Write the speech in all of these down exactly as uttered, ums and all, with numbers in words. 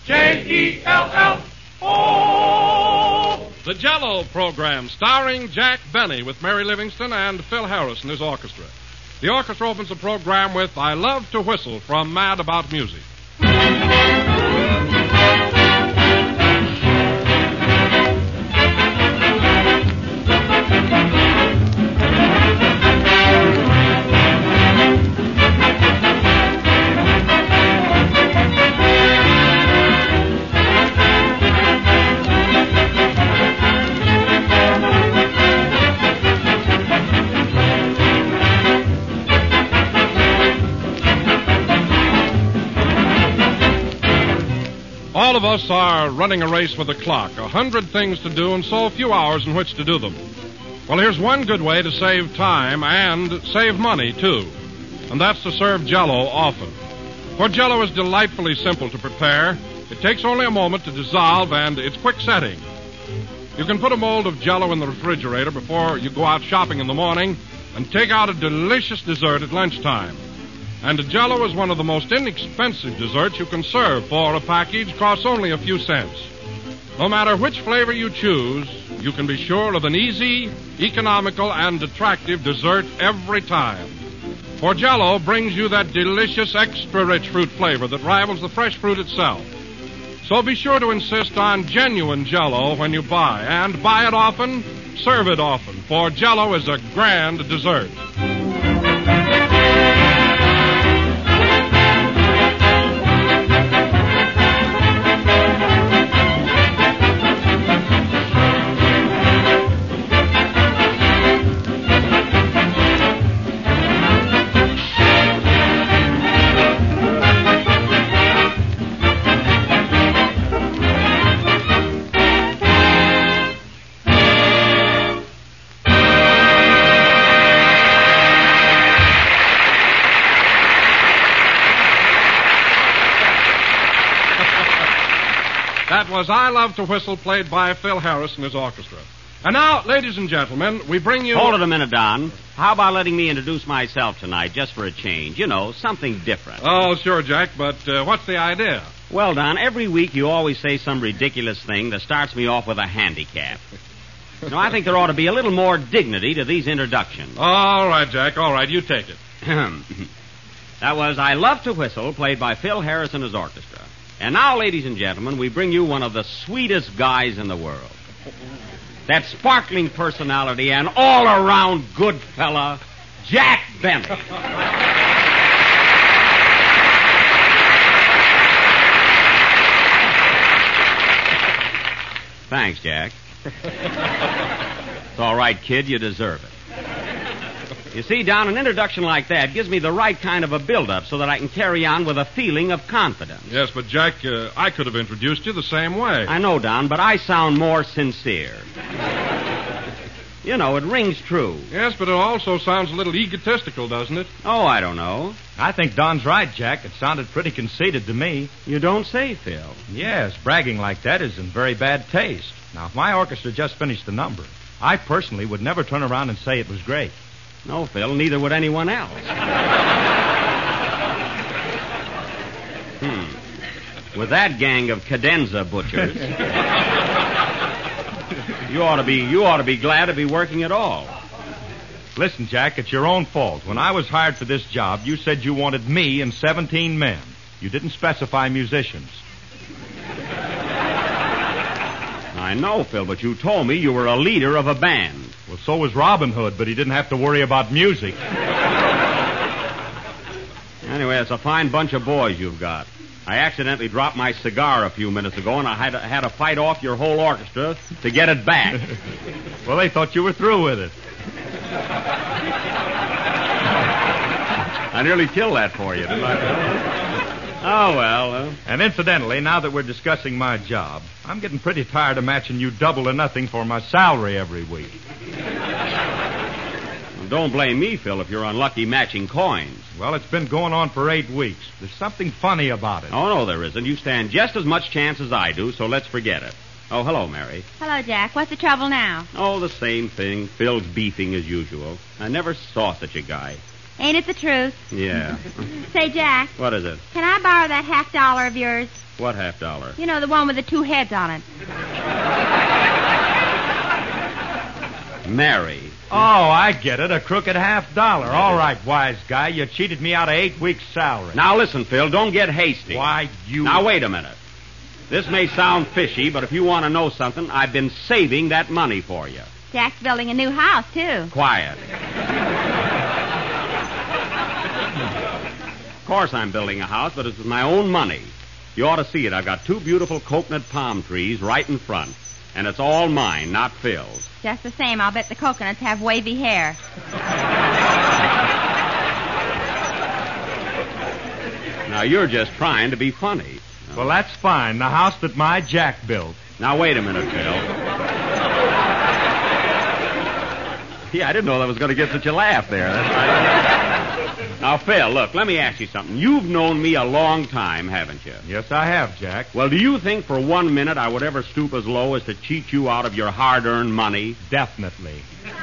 J E L L O. The Jell-O program, starring Jack Benny with Mary Livingston and Phil Harris and his orchestra. The orchestra opens the program with I Love to Whistle from Mad About Music. All of us are running a race with the clock, a hundred things to do and so few hours in which to do them. Well, here's one good way to save time and save money, too, and that's to serve Jell-O often. For Jell-O is delightfully simple to prepare. It takes only a moment to dissolve, and it's quick setting. You can put a mold of Jell-O in the refrigerator before you go out shopping in the morning and take out a delicious dessert at lunchtime. And Jell-O is one of the most inexpensive desserts you can serve, for a package costs only a few cents. No matter which flavor you choose, you can be sure of an easy, economical, and attractive dessert every time. For Jell-O brings you that delicious, extra-rich fruit flavor that rivals the fresh fruit itself. So be sure to insist on genuine Jell-O when you buy, and buy it often, serve it often, for Jell-O is a grand dessert. That was I Love to Whistle, played by Phil Harris and his orchestra. And now, ladies and gentlemen, we bring you... Hold it a minute, Don. How about letting me introduce myself tonight, just for a change? You know, something different. Oh, sure, Jack, but uh, what's the idea? Well, Don, every week you always say some ridiculous thing that starts me off with a handicap. Now, I think there ought to be a little more dignity to these introductions. All right, Jack, all right, you take it. That was I Love to Whistle, played by Phil Harris and his orchestra. And now, ladies and gentlemen, we bring you one of the sweetest guys in the world. That sparkling personality and all-around good fella, Jack Benny. Thanks, Jack. It's all right, kid. You deserve it. You see, Don, an introduction like that gives me the right kind of a build-up so that I can carry on with a feeling of confidence. Yes, but, Jack, uh, I could have introduced you the same way. I know, Don, but I sound more sincere. You know, it rings true. Yes, but it also sounds a little egotistical, doesn't it? Oh, I don't know. I think Don's right, Jack. It sounded pretty conceited to me. You don't say, Phil. Yes, bragging like that is in very bad taste. Now, if my orchestra just finished the number, I personally would never turn around and say it was great. No, Phil, neither would anyone else. hmm. With that gang of cadenza butchers, you ought to be you ought to be glad to be working at all. Listen, Jack, it's your own fault. When I was hired for this job, you said you wanted me and seventeen men. You didn't specify musicians. I know, Phil, but you told me you were a leader of a band. Well, so was Robin Hood, but he didn't have to worry about music. Anyway, it's a fine bunch of boys you've got. I accidentally dropped my cigar a few minutes ago, and I had to, had to fight off your whole orchestra to get it back. Well, they thought you were through with it. I nearly killed that for you, didn't I? Oh, well. Uh... And incidentally, now that we're discussing my job, I'm getting pretty tired of matching you double or nothing for my salary every week. Well, don't blame me, Phil, if you're unlucky matching coins. Well, it's been going on for eight weeks. There's something funny about it. Oh, no, there isn't. You stand just as much chance as I do, so let's forget it. Oh, hello, Mary. Hello, Jack. What's the trouble now? Oh, the same thing. Phil's beefing as usual. I never saw such a guy. Ain't it the truth? Yeah. Say, Jack, What is it? can I borrow that half dollar of yours? What half dollar? You know, the one with the two heads on it. Mary. Oh, I get it. A crooked half dollar. All right, wise guy. You cheated me out of eight weeks' salary. Now listen, Phil, don't get hasty. Why, you... Now wait a minute. This may sound fishy, but if you want to know something, I've been saving that money for you. Jack's building a new house, too. Quiet. Of course I'm building a house, but it's with my own money. You ought to see it. I've got two beautiful coconut palm trees right in front. And it's all mine, not Phil's. Just the same, I'll bet the coconuts have wavy hair. Now, you're just trying to be funny. Well, that's fine. The house that my Jack built. Now, wait a minute, Phil. Yeah, I didn't know that was going to get such a laugh there. That's... Now, Phil, look, let me ask you something. You've known me a long time, haven't you? Yes, I have, Jack. Well, do you think for one minute I would ever stoop as low as to cheat you out of your hard-earned money? Definitely.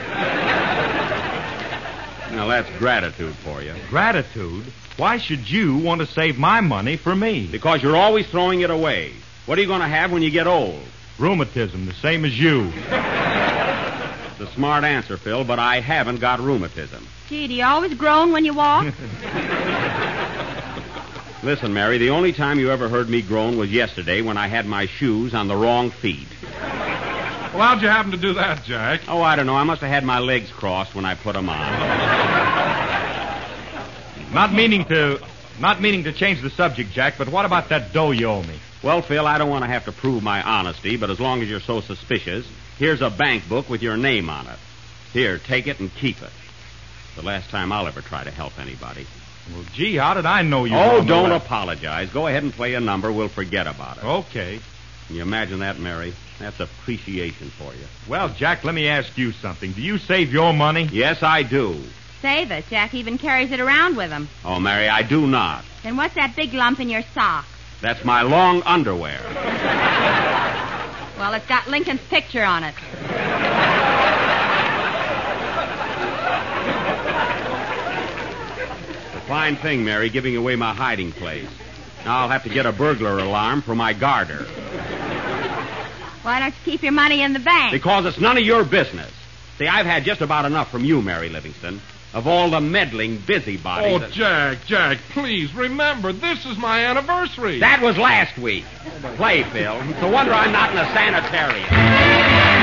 Now, that's gratitude for you. Gratitude? Why should you want to save my money for me? Because you're always throwing it away. What are you going to have when you get old? Rheumatism, the same as you. It's a smart answer, Phil, but I haven't got rheumatism. Gee, do you always groan when you walk? Listen, Mary, the only time you ever heard me groan was yesterday when I had my shoes on the wrong feet. Well, how'd you happen to do that, Jack? Oh, I don't know. I must have had my legs crossed when I put them on. Not meaning to... Not meaning to change the subject, Jack, but what about that dough you owe me? Well, Phil, I don't want to have to prove my honesty, but as long as you're so suspicious, here's a bank book with your name on it. Here, take it and keep it. It's the last time I'll ever try to help anybody. Well, gee, how did I know you were Oh, on the don't left? apologize. Go ahead and play a number. We'll forget about it. Okay. Can you imagine that, Mary? That's appreciation for you. Well, Jack, let me ask you something. Do you save your money? Yes, I do. Save it. Jack even carries it around with him. Oh, Mary, I do not. Then what's that big lump in your sock? That's my long underwear. Well, it's got Lincoln's picture on it. A fine thing, Mary, giving away my hiding place. Now I'll have to get a burglar alarm for my garter. Why don't you keep your money in the bank? Because it's none of your business. See, I've had just about enough from you, Mary Livingston, of all the meddling busybodies. Oh, that... Jack, Jack, please remember, this is my anniversary. That was last week. Play, Phil. It's a wonder I'm not in a sanitarium.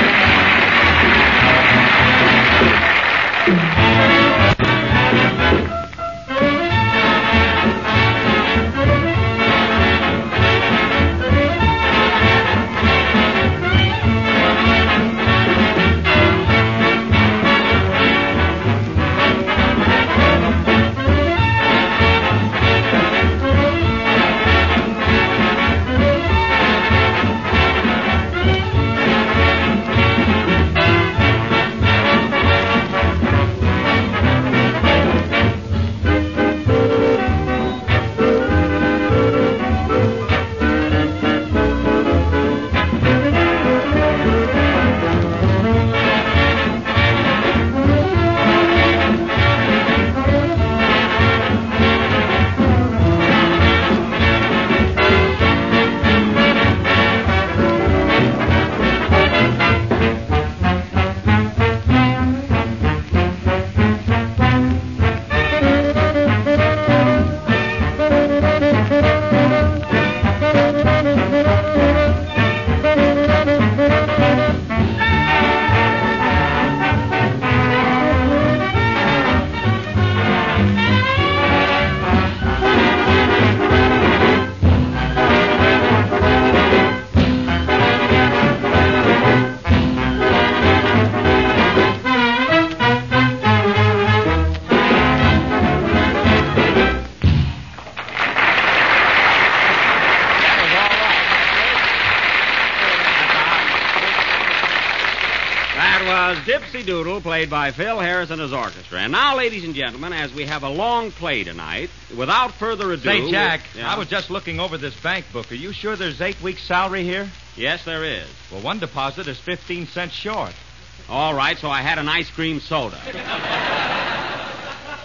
Dipsy Doodle, played by Phil Harris and his orchestra. And now, ladies and gentlemen, as we have a long play tonight, without further ado... Say, Jack, Yeah? I was just looking over this bank book. Are you sure there's eight weeks' salary here? Yes, there is. Well, one deposit is fifteen cents short. All right, so I had an ice cream soda.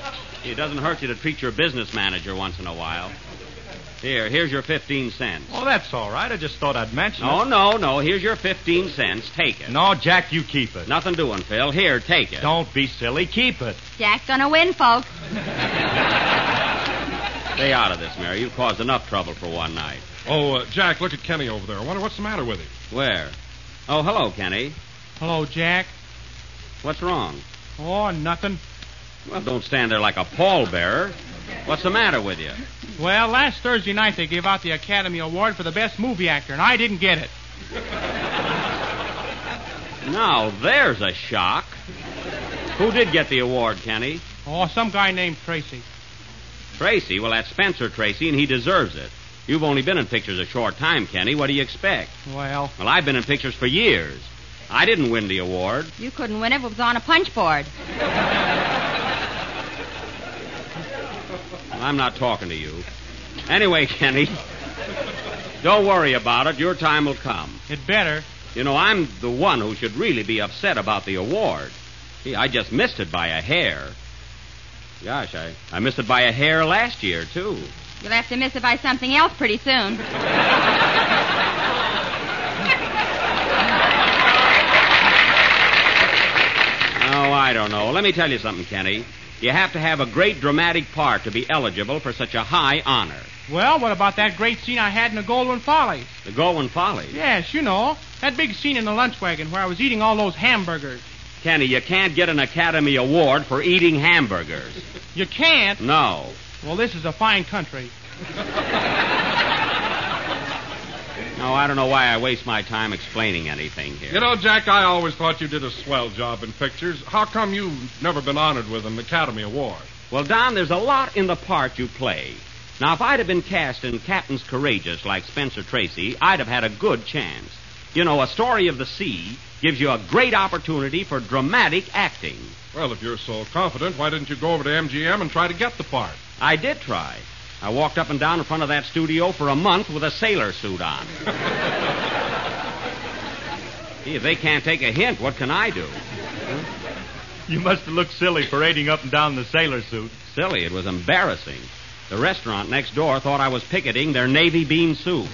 It doesn't hurt you to treat your business manager once in a while. Here, here's your fifteen cents. Oh, that's all right. I just thought I'd mention No, it. no, no. Here's your fifteen cents. Take it. No, Jack, you keep it. Nothing doing, Phil. Here, take it. Don't be silly. Keep it. Jack's gonna win, folks. Stay out of this, Mary. You've caused enough trouble for one night. Oh, uh, Jack, look at Kenny over there. I wonder what's the matter with him. Where? Oh, hello, Kenny. Hello, Jack. What's wrong? Oh, nothing. Well, don't stand there like a pallbearer. What's the matter with you? Well, last Thursday night they gave out the Academy Award for the best movie actor, and I didn't get it. Now, there's a shock. Who did get the award, Kenny? Oh, some guy named Tracy. Tracy? Well, that's Spencer Tracy, and he deserves it. You've only been in pictures a short time, Kenny. What do you expect? Well, Well, I've been in pictures for years. I didn't win the award. You couldn't win it if it was on a punch board. I'm not talking to you. Anyway, Kenny, don't worry about it. Your time will come. it better. You know, I'm the one who should really be upset about the award. See, I just missed it by a hair. Gosh, I, I missed it by a hair last year, too. You'll have to miss it by something else pretty soon. Oh, I don't know. Let me tell you something, Kenny. You have to have a great dramatic part to be eligible for such a high honor. Well, what about that great scene I had in the Goldwyn Follies? The Goldwyn Follies. Yes, you know. That big scene in the lunch wagon where I was eating all those hamburgers. Kenny, you can't get an Academy Award for eating hamburgers. You can't? No. Well, this is a fine country. No, I don't know why I waste my time explaining anything here. You know, Jack, I always thought you did a swell job in pictures. How come you've never been honored with an Academy Award? Well, Don, there's a lot in the part you play. Now, if I'd have been cast in Captain's Courageous like Spencer Tracy, I'd have had a good chance. You know, A Story of the Sea gives you a great opportunity for dramatic acting. Well, if you're so confident, why didn't you go over to M G M and try to get the part? I did try. I walked up and down in front of that studio for a month with a sailor suit on. Gee, if they can't take a hint, what can I do? You must have looked silly parading up and down in the sailor suit. Silly, it was embarrassing. The restaurant next door thought I was picketing their navy bean soup.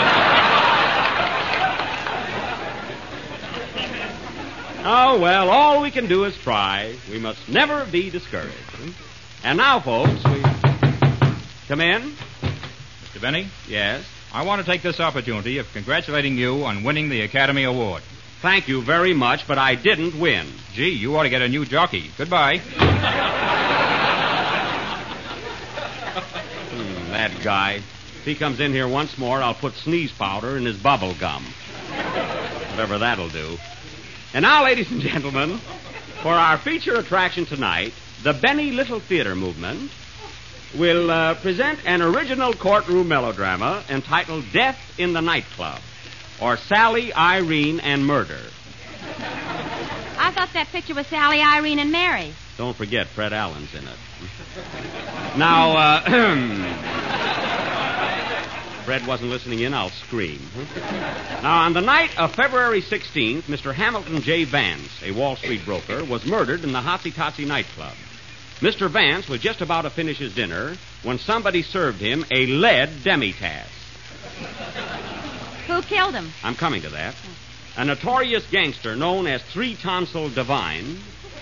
Oh, well, all we can do is try. We must never be discouraged. And now, folks, we... Come in. Mister Benny, Yes? I want to take this opportunity of congratulating you on winning the Academy Award. Thank you very much, but I didn't win. Gee, you ought to get a new jockey. Goodbye. Hmm, that guy. If he comes in here once more, I'll put sneeze powder in his bubble gum. Whatever that'll do. And now, ladies and gentlemen, for our feature attraction tonight, the Benny Little Theater Movement will uh, present an original courtroom melodrama entitled Death in the Nightclub, or Sally, Irene, and Murder. I thought that picture was Sally, Irene, and Mary. Don't forget, Fred Allen's in it. Now, uh, Fred wasn't listening in, I'll scream. Now, on the night of February sixteenth, Mister Hamilton J. Vance, a Wall Street broker, was murdered in the Hotsy Totsy nightclub. Mister Vance was just about to finish his dinner when somebody served him a lead demitasse. Who killed him? I'm coming to that. A notorious gangster known as Three Tonsil Divine,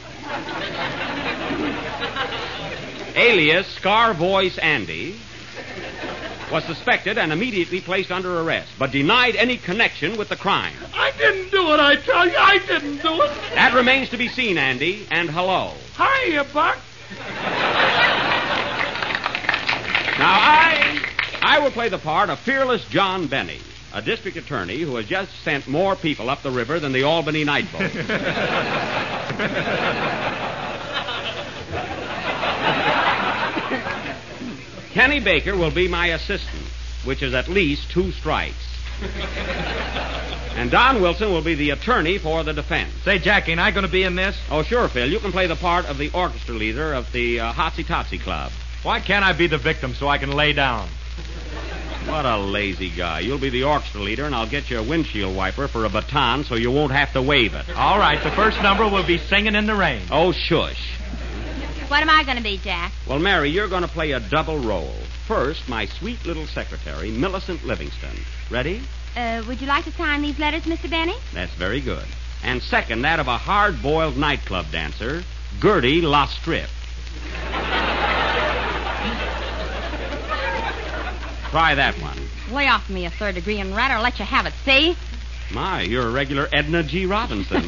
alias Scar Voice Andy, was suspected and immediately placed under arrest, but denied any connection with the crime. I didn't do it, I tell you. I didn't do it. That remains to be seen, Andy, and hello. Hiya, Buck. Now, I I will play the part of Fearless John Benny, a district attorney who has just sent more people up the river than the Albany night boat. Kenny Baker will be my assistant, which is at least two strikes. And Don Wilson will be the attorney for the defense. Say, Jack, ain't I going to be in this? Oh, sure, Phil. You can play the part of the orchestra leader of the uh, Hotsy Totsy Club. Why can't I be the victim so I can lay down? What a lazy guy. You'll be the orchestra leader, and I'll get you a windshield wiper for a baton so you won't have to wave it. All right, the first number will be Singing in the Rain. Oh, shush. What am I going to be, Jack? Well, Mary, you're going to play a double role. First, my sweet little secretary, Millicent Livingston. Ready? Uh, would you like to sign these letters, Mister Benny? That's very good. And second, that of a hard-boiled nightclub dancer, Gertie La Strip. Try that one. Lay off me a third degree and rat or let you have it, see? My, you're a regular Edna G. Robinson.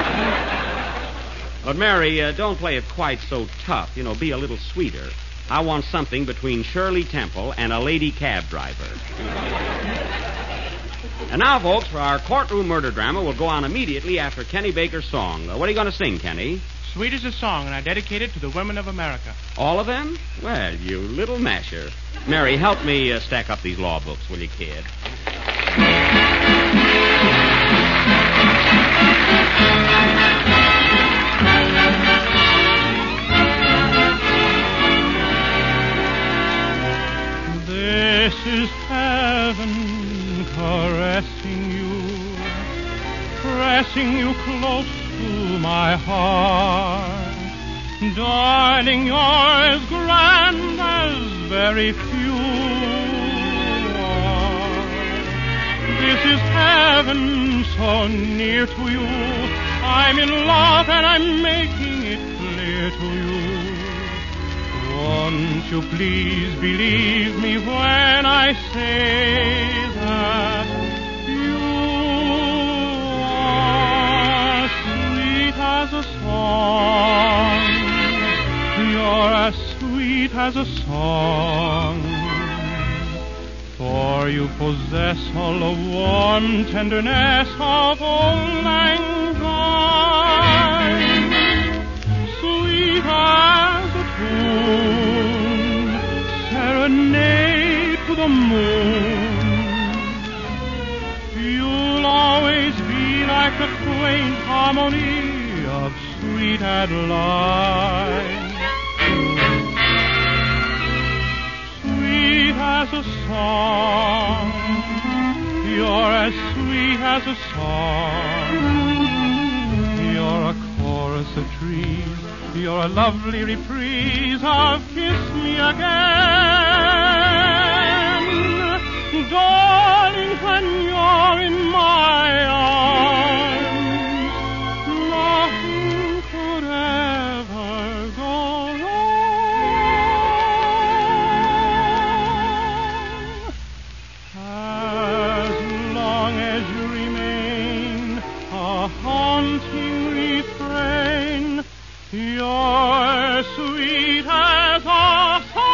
But, Mary, uh, don't play it quite so tough. You know, be a little sweeter. I want something between Shirley Temple and a lady cab driver. And now, folks, for our courtroom murder drama, we'll go on immediately after Kenny Baker's song. Uh, what are you going to sing, Kenny? Sweet is a song, and I dedicate it to the women of America. All of them? Well, you little masher. Mary, help me uh, stack up these law books, will you, kid? This is heaven caressing you, pressing you close to my heart. Darling, you're as grand as very few are. This is heaven so near to you. I'm in love and I'm making it clear to you. Won't you please believe me when I say that you are sweet as a song. You're as sweet as a song. For you possess all the warm tenderness of old lang syne. Sweet as a tune, serenade to the moon. You'll always be like the quaint harmony of sweet Adeline. Sweet as a song, you're as sweet as a song. You're a chorus of trees, you're a lovely reprise of Kiss Me Again. Darling, when you're in my arms, nothing could ever go wrong. As long as you remain a haunting refrain, you're sweet as a song.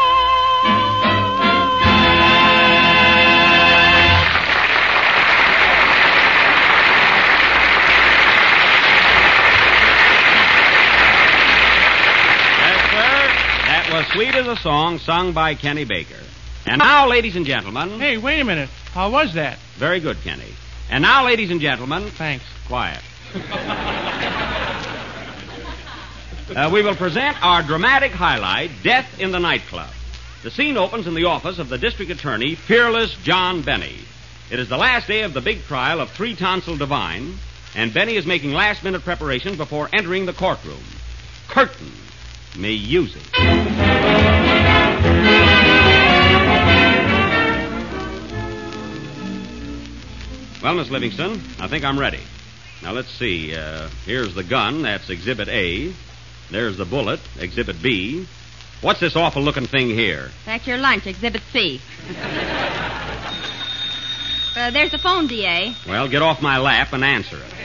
Was Sweet as a Song, sung by Kenny Baker. And now, ladies and gentlemen... Hey, wait a minute. How was that? Very good, Kenny. And now, ladies and gentlemen... Thanks. Quiet. uh, we will present our dramatic highlight, Death in the Nightclub. The scene opens in the office of the district attorney, Fearless John Benny. It is the last day of the big trial of Three Tonsil Divine, and Benny is making last-minute preparations before entering the courtroom. Curtain. Music. Well, Miss Livingston, I think I'm ready. Now, let's see. Uh, here's the gun. That's Exhibit A. There's the bullet, Exhibit B. What's this awful-looking thing here? That's your lunch, Exhibit C. uh, there's the phone, D A. Well, get off my lap and answer it.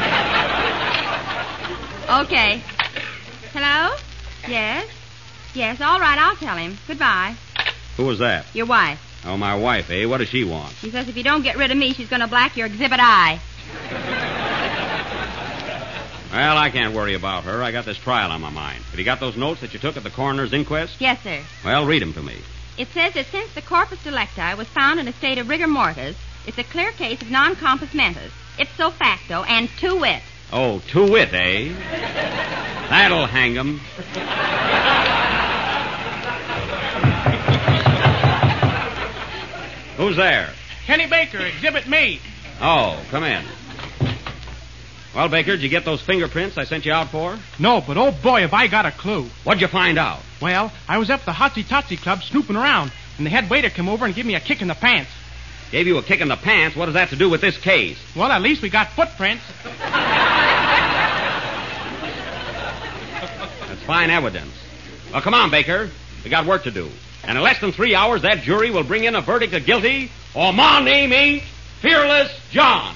Okay. Hello? Yes? Yes, all right, I'll tell him. Goodbye. Who was that? Your wife. Oh, my wife, eh? What does she want? She says if you don't get rid of me, she's going to black your Exhibit I. Well, I can't worry about her. I got this trial on my mind. Have you got those notes that you took at the coroner's inquest? Yes, sir. Well, read them to me. It says that since the corpus delicti was found in a state of rigor mortis, it's a clear case of non-compos mentis, ipso facto, and to wit. Oh, to wit, eh? That'll hang 'em. Who's there? Kenny Baker, Exhibit Me. Oh, come in. Well, Baker, did you get those fingerprints I sent you out for? No, but oh boy, have I got a clue. What'd you find out? Well, I was up at the Hotsy Totsy Club snooping around, and the head waiter came over and gave me a kick in the pants. Gave you a kick in the pants? What does that have to do with this case? Well, at least we got footprints. That's fine evidence. Well, come on, Baker. We got work to do. And in less than three hours, that jury will bring in a verdict of guilty, or my name ain't Fearless John.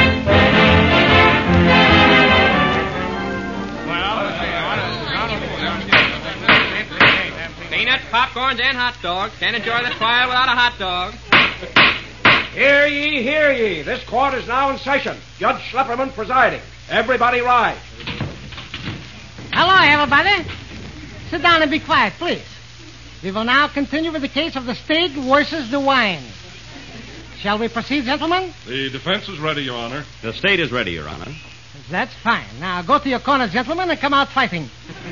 Peanuts, popcorns, and hot dogs. Can't enjoy the trial without a hot dog. Hear ye, hear ye. This court is now in session. Judge Schlepperman presiding. Everybody rise. Hello, everybody. Sit down and be quiet, please. We will now continue with the case of the steak versus the wine. Shall we proceed, gentlemen? The defense is ready, Your Honor. The state is ready, Your Honor. That's fine. Now go to your corners, gentlemen, and come out fighting.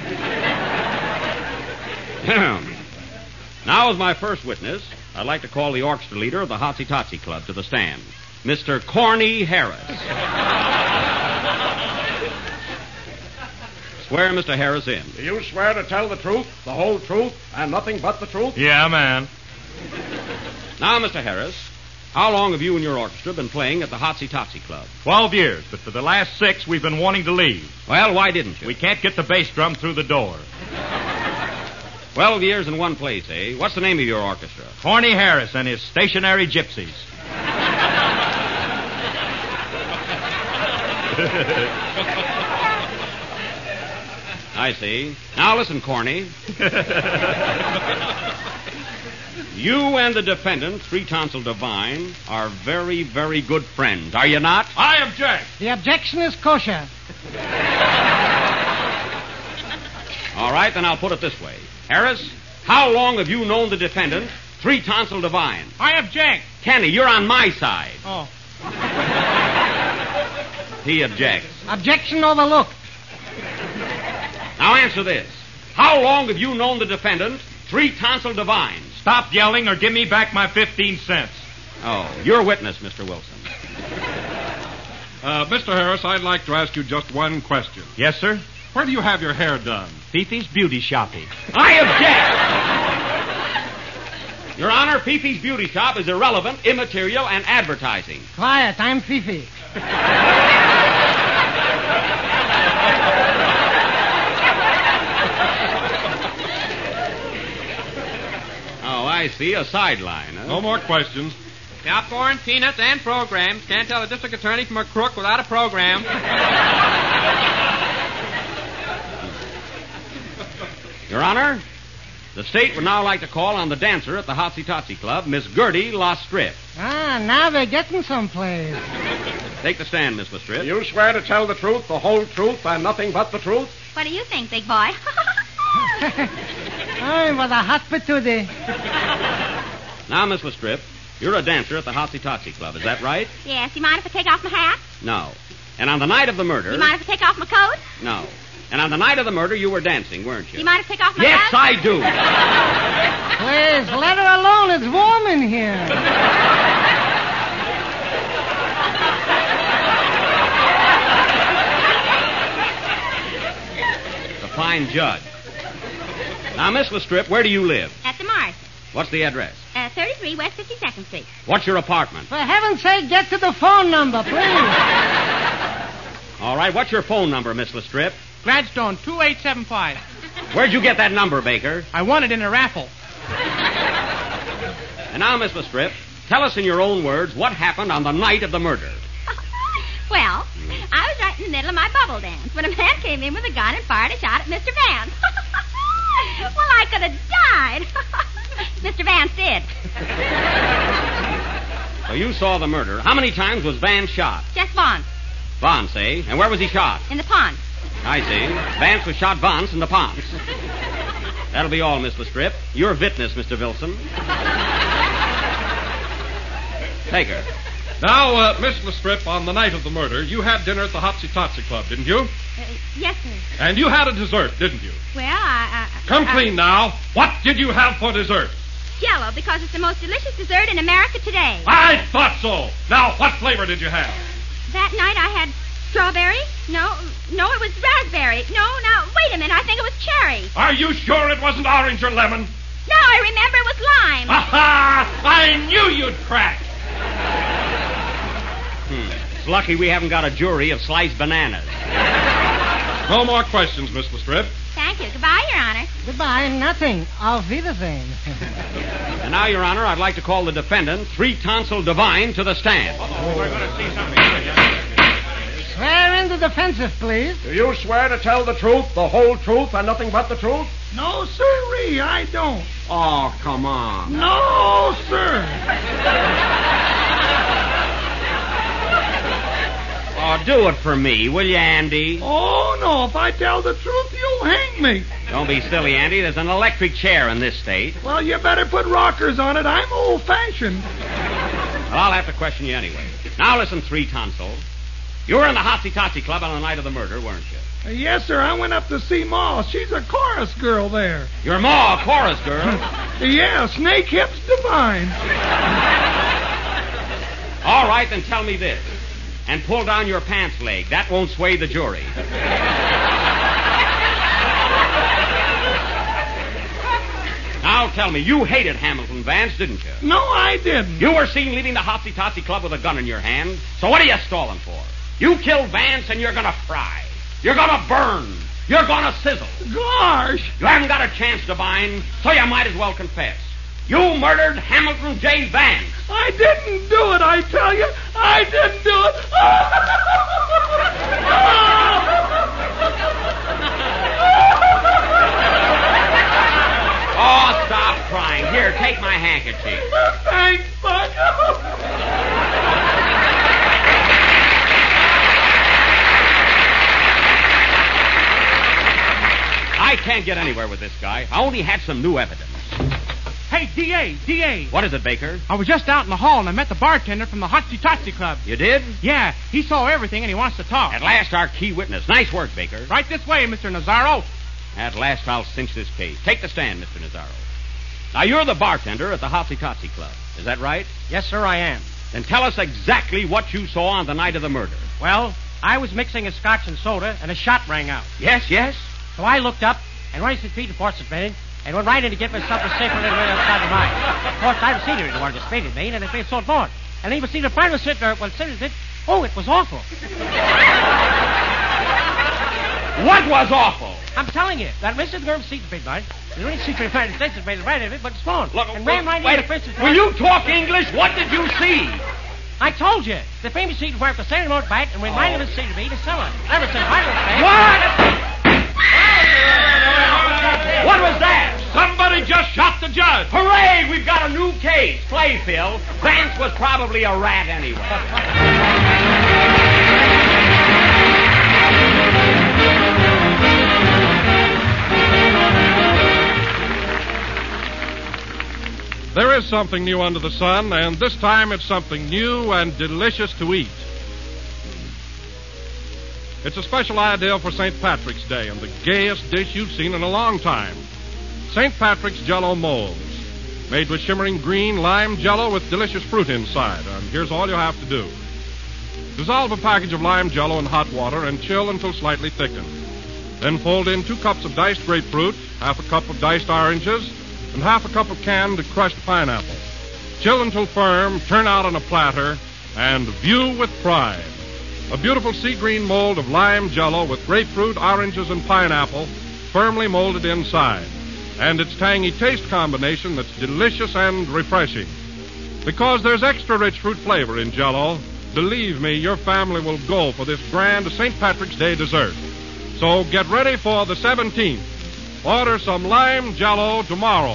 Now, as my first witness, I'd like to call the orchestra leader of the Hotsy Totsy Club to the stand, Mister Corny Harris. Swear Mister Harris in. Do you swear to tell the truth, the whole truth, and nothing but the truth? Yeah, man. Now, Mister Harris, how long have you and your orchestra been playing at the Hotsy Totsy Club? Twelve years, but for the last six, we've been wanting to leave. Well, why didn't you? We can't get the bass drum through the door. Twelve years in one place, eh? What's the name of your orchestra? Corny Harris and his stationary gypsies. I see. Now listen, Corny. You and the defendant, Three Tonsil Divine, are very, very good friends, are you not? I object. The objection is kosher. All right, then I'll put it this way. Harris, how long have you known the defendant, Three Tonsil Divine? I object. Kenny, you're on my side. Oh. He objects. Objection overlooked. Now answer this. How long have you known the defendant, Three Tonsil Divine? Stop yelling or give me back my fifteen cents. Oh, you're witness, Mister Wilson. Uh, Mister Harris, I'd like to ask you just one question. Yes, sir? Where do you have your hair done? Fifi's Beauty Shoppy. I object! Your Honor, Fifi's Beauty Shop is irrelevant, immaterial, and advertising. Quiet, I'm Fifi. Oh, I see. A sideline, huh? No more questions. Popcorn, peanuts, and programs. Can't tell a district attorney from a crook without a program. Your Honor, the state would now like to call on the dancer at the Hotsy Totsy Club, Miss Gertie Lastrip. Ah, now we're getting someplace. Take the stand, Miss Lastrip. Do you swear to tell the truth, the whole truth, and nothing but the truth? What do you think, big boy? Oh, what a hot patootie. Now, Miss Lastrip, you're a dancer at the Hotsy Totsy Club, is that right? Yes, you mind if I take off my hat? No. And on the night of the murder... You mind if I take off my coat? No. And on the night of the murder, you were dancing, weren't you? You mind if I take off my Yes, hat? I do. Please, let her alone. It's warm in here. The fine judge. Now, Miss Lastrip, where do you live? At the Mars. What's the address? Uh, thirty-three West fifty-second Street. What's your apartment? For heaven's sake, get to the phone number, please. All right, what's your phone number, Miss Lastrip? Gladstone, two eight seven five. Where'd you get that number, Baker? I won it in a raffle. And now, Miss Lastrip, tell us in your own words what happened on the night of the murder. Well, I was right in the middle of my bubble dance when a man came in with a gun and fired a shot at Mister Vance. Well, I could have died. Mister Vance did. So you saw the murder. How many times was Vance shot? Just once. Vance, eh? And where was he shot? In the pond. I see. Vance was shot once in the ponds. That'll be all, Miss Lastrip. Your witness, Mister Wilson. Take her. Now, uh, Miss Lastrip, on the night of the murder, you had dinner at the Hotsy Totsy Club, didn't you? Uh, yes, sir. And you had a dessert, didn't you? Well, I... I Come I, clean now. What did you have for dessert? Jello, because it's the most delicious dessert in America today. I thought so. Now, what flavor did you have? That night I had Strawberry? No, no, it was raspberry. No, now, wait a minute. I think it was cherry. Are you sure it wasn't orange or lemon? No, I remember it was lime. Ha-ha! I knew you'd crack. Hmm. It's lucky we haven't got a jury of sliced bananas. No more questions, Miss Lestrade. Thank you. Goodbye, Your Honor. Goodbye, nothing. Auf Wiedersehen. And now, Your Honor, I'd like to call the defendant, Three Tonsil Divine, to the stand. Oh, we're going to see something. Swear in the defensive, please. Do you swear to tell the truth, the whole truth, and nothing but the truth? No, sirree, I don't. Oh, come on. No, sir. Oh, do it for me, will you, Andy? Oh, no, if I tell the truth, you'll hang me. Don't be silly, Andy. There's an electric chair in this state. Well, you better put rockers on it. I'm old-fashioned. Well, I'll have to question you anyway. Now listen, Three Tonsil. You were in the Hotsy Totsy Club on the night of the murder, weren't you? Uh, yes, sir. I went up to see Ma. She's a chorus girl there. Your Ma, a chorus girl? Yeah, Snake Hips Divine. All right, then tell me this. And pull down your pants leg. That won't sway the jury. Now tell me, you hated Hamilton Vance, didn't you? No, I didn't. You were seen leaving the Hotsy Totsy Club with a gun in your hand. So what are you stalling for? You killed Vance and you're gonna fry. You're gonna burn. You're gonna sizzle. Gosh. You haven't got a chance, Divine, so you might as well confess. You murdered Hamilton J. Vance. I didn't do it, I tell you. I didn't do it. Oh, stop crying. Here, take my handkerchief. Thanks, Buck. I can't get anywhere with this guy. I only had some new evidence. Hey, D A, D A. What is it, Baker? I was just out in the hall and I met the bartender from the Hotsy Totsy Club. You did? Yeah, he saw everything and he wants to talk. At last, our key witness. Nice work, Baker. Right this way, Mister Nazaro. At last, I'll cinch this case. Take the stand, Mister Nazaro. Now, you're the bartender at the Hotsy Totsy Club. Is that right? Yes, sir, I am. Then tell us exactly what you saw on the night of the murder. Well, I was mixing a scotch and soda, and a shot rang out. Yes, yes? So I looked up, and when I said Peter participated, and went right in to get myself a safe one right outside of mine. Of course, I was seen it, the one that painted me, and it made so bored. And even see the friend was sitting there, well, sitting it, oh, it was awful. What was awful? I'm telling you, that Mister Girl seat paid mine. The only secret of the United States is made right of it, but it's gone. Look, and look, ran right wait, into the Princess. Will you talk English? What did you see? I told you. The famous seat where the same remote back and reminded oh. him of the seat to sell it. Ever since I was there. What? What was that? Somebody just shot the judge. Hooray! We've got a new case. Play, Phil. Vance was probably a rat anyway. There is something new under the sun, and this time it's something new and delicious to eat. It's a special idea for Saint Patrick's Day and the gayest dish you've seen in a long time. Saint Patrick's Jell-O molds, made with shimmering green lime Jell-O with delicious fruit inside. And here's all you have to do. Dissolve a package of lime Jell-O in hot water and chill until slightly thickened. Then fold in two cups of diced grapefruit, half a cup of diced oranges, and half a cup of canned crushed pineapple. Chill until firm, turn out on a platter, and view with pride. A beautiful sea green mold of lime Jell-O with grapefruit, oranges, and pineapple firmly molded inside. And its tangy taste combination that's delicious and refreshing. Because there's extra rich fruit flavor in Jell-O, believe me, your family will go for this grand Saint Patrick's Day dessert. So get ready for the seventeenth. Order some lime Jell-O tomorrow.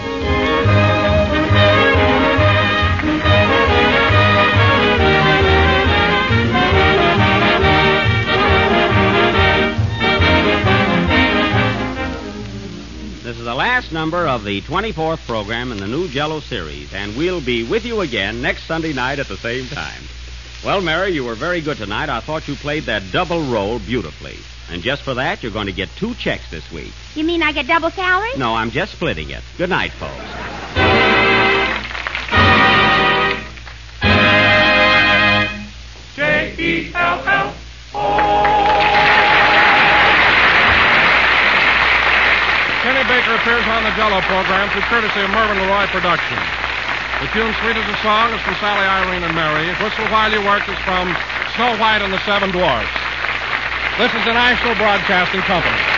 This is the last number of the twenty-fourth program in the new Jell-O series, and we'll be with you again next Sunday night at the same time. Well, Mary, you were very good tonight. I thought you played that double role beautifully. And just for that, you're going to get two checks this week. You mean I get double salary? No, I'm just splitting it. Good night, folks. J E L L O appears on the Jello program through courtesy of Mervyn LeRoy Productions. The tune Sweet as a Song is from Sally, Irene, and Mary. Whistle While You Work is from Snow White and the Seven Dwarfs. This is the National Broadcasting Company.